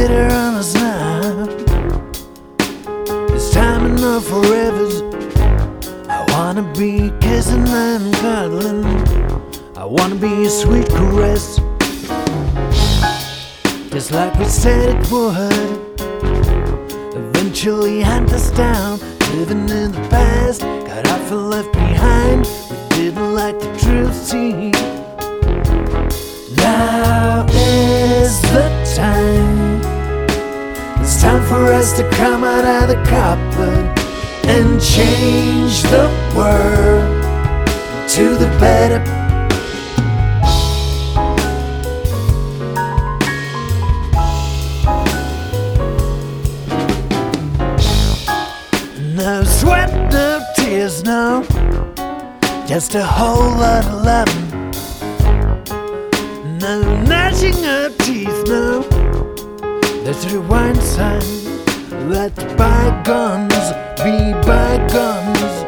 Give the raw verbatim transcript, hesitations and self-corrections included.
bitter on us now. It's time enough for forever's. I wanna be kissing and cuddling. I wanna be a sweet caress, just like we said it would. Eventually hunt us down, living in the past, got off and left behind. We didn't like the truth, see. Now is the time. It's time for us to come out of the cupboard and change the world to the better. No sweat, no tears, no, just a whole lot of loving. No gnashing of teeth, no, let's rewind time. Let bygones be bygones.